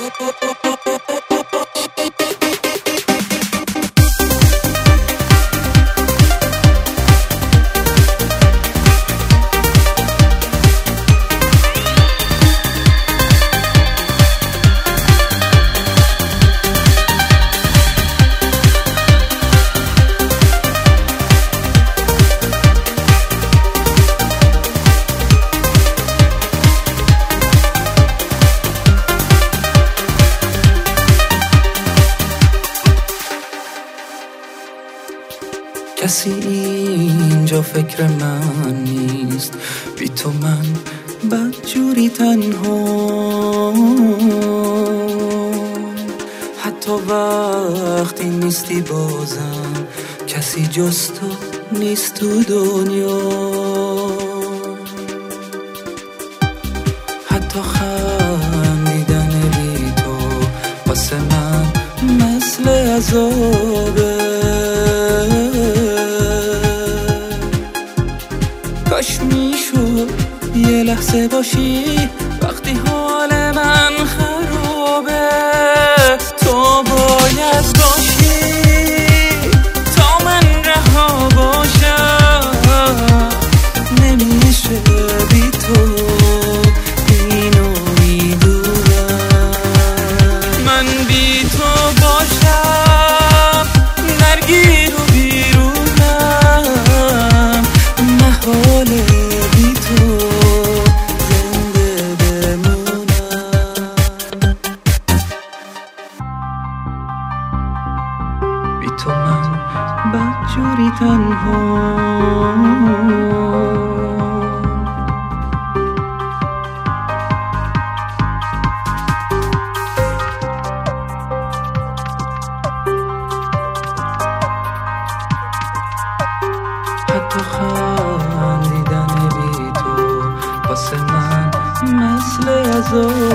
کسی اینجا فکر من نیست، بی تو من بدجوری تنها. حتی وقتی نیستی بازم کسی جز تو نیست تو دنیا. حتی خندیدن بی تو واسه من مثل عذابه. کاش میشد یه لحظه باشی وقتی حال من خرابه. تو باید باشی تا من رها باشم. نمیشه بی تو اینو میدونم. من بی تو باشم درگیر و بیرونم. محال بی تو زنده بمونم. بی تو من بدجوری تنها. حتی خندیدن بی تو واسه من مثل عذاب.